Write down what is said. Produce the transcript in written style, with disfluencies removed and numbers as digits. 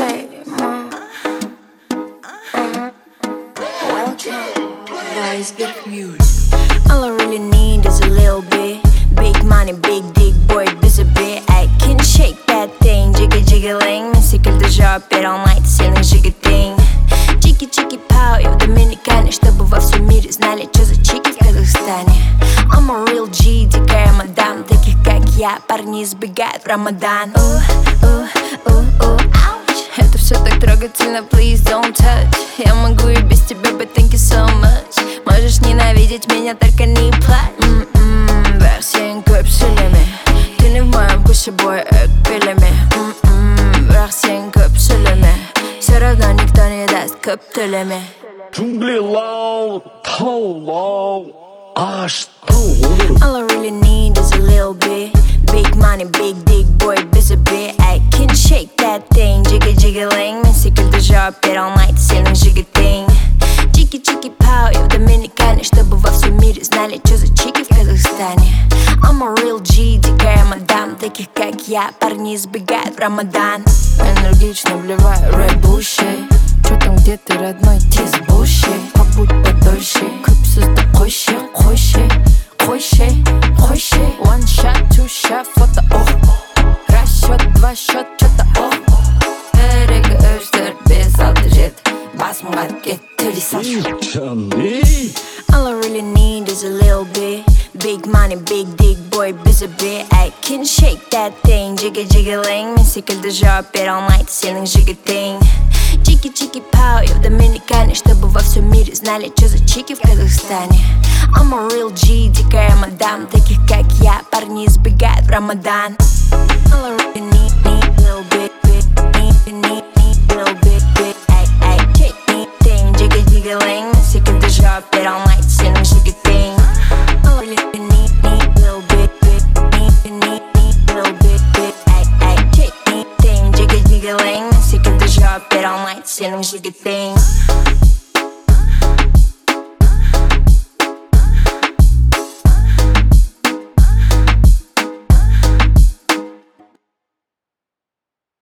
say all I really need is a little bit. Big money, big dick, boy, biz a bit. I can shake that thing, jiggling. Мен секілді жауап бере алмайды сенің жігітің. Чики-чики-пау, я в Доминикане, чтобы во всем мире знали, что за чики в Казахстане. I'm a real G, дикая мадам. Таких как я, парни избегают в Рамадан. Это все так трогательно, please don't touch. Я могу и без тебя, but thank you so much. Можешь ненавидеть меня, только не плачь. Версия көпшіліме. Ты не в моем вкусе, бой, өкпелеме. Версия көпшіліме. Все равно никто не даст көп төлеме. Джунглилау, таулау, аш All I really need is a little bit. Big money, big dick, boy, biz a bit. I can shake that thing, jiggling. Мен секілді жауап бере алмайды сенің жігітің. Чики-чики-пау, я в Доминикане, чтобы во всем мире знали, что за чики в Казахстане. I'm a real G, дикая мадам. Таких как я, парни избегают в Рамадан. Энергично вливаю рэп-буши. Чё там, где ты, родной, тиз буши? Побудь подольше, көпсізді қойшы. One shot, two shot, фото, раз счет, два счет, чё-то, Бірігі 3, 4, 5, 6, 7 басымға кет, төлей салшы. All I really need is a little bit. Big money, big dick, boy, biz a bit. I can shake that thing, jiggling. Мен секілді жауап бере алмайды сенің жігітің. Чики-чики-пау, я в Доминикане, чтобы во всем мире знали, что за чики в Казахстане. I'm a real G, дикая мадам. Таких как я, парни избегают в Рамадан. All I really need, little bit, need little bit. I shake me thing, jiggling. Мен секілді жауап бере алмайды сенің жігітің. All I really need, little bit, need little bit. I shake me thing, jiggling. Мен секілді жауап бере алмайды сенің жігітің.